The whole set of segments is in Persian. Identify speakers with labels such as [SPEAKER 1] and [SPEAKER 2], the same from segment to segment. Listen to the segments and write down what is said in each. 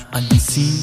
[SPEAKER 1] انیسین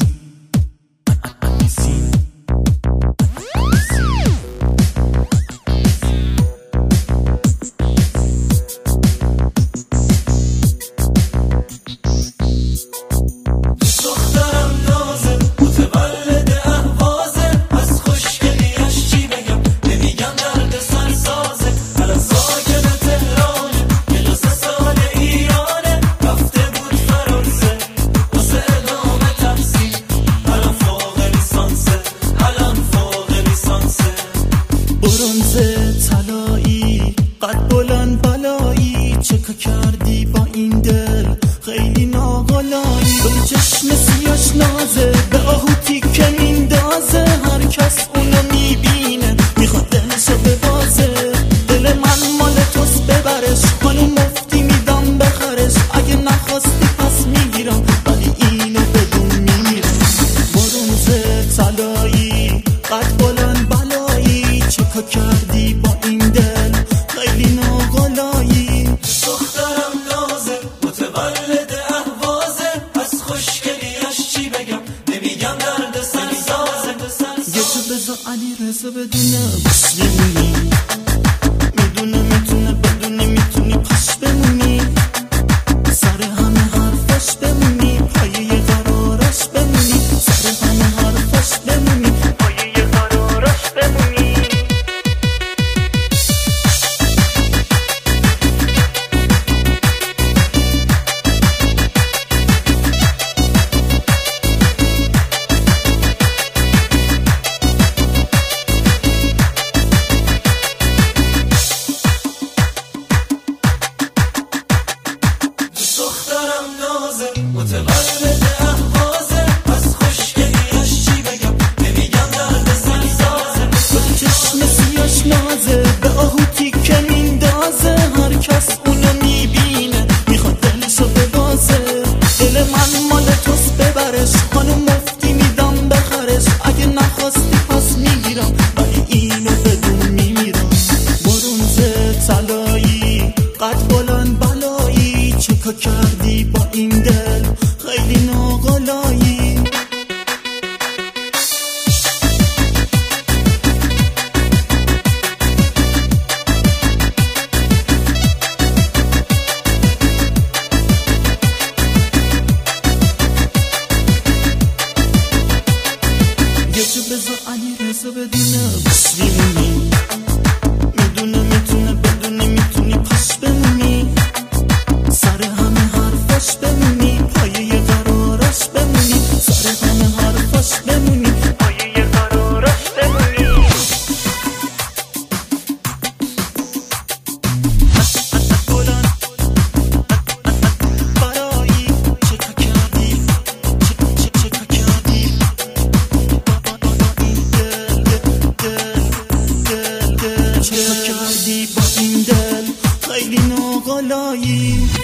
[SPEAKER 1] طلایی قد بلند بلایی چکا کردی با این دل خیلی ناقلایی به چشم سیاش نازه به آهوتی که میندازه هر کس اونو میبینه میخواد دلشو ببازه دل من مال توست ببرش خانوم مفتی میدم بخرش اگه نخواستی پس میگیرم ولی اینو بدون میمیرم برونزه طلایی قد بلند بلایی چکا کردی با این دل خیلی ناقلایی
[SPEAKER 2] دخترم نازه متولد اهوازه از خوشگلیش چی بگم نمیگم درد سر سازه
[SPEAKER 1] یه تو بزا علی رزا بدونه بس میمونی میدونه میتونه بدونی میتونی پش بمونی سر همه حرفش بمونی پایه قرارش بمونی سر همه حرفش بمونی پایه قرارش بمونی
[SPEAKER 2] متولد اهوازه از خوشگلیش چی بگم نمیگم درد سر سازه
[SPEAKER 1] به چشم سیاش نازه به آهوتی که میندازه هر کس اونو میبینه میخواد دلشو ببازه دل من مال توست ببرش خانوم مفتی میدم بخرش اگه نخواستی پس میگیرم ولی اینو بدون میمیرم برونزه طلایی قد بلند بلایی چکا کردی با این دل خیلی ناقلایی یه جو بزا علی رزا بدونه بس میمونی میدونه میتونه بدونی میتونی پش بمونی سر همه حرفش بمونی پایه قرارش بمونی سر همه حرفش بمونی پایه قرارش بمونی برایی چکا کردی چکا کردی چکا کردی با این دل خیلی ناقلایی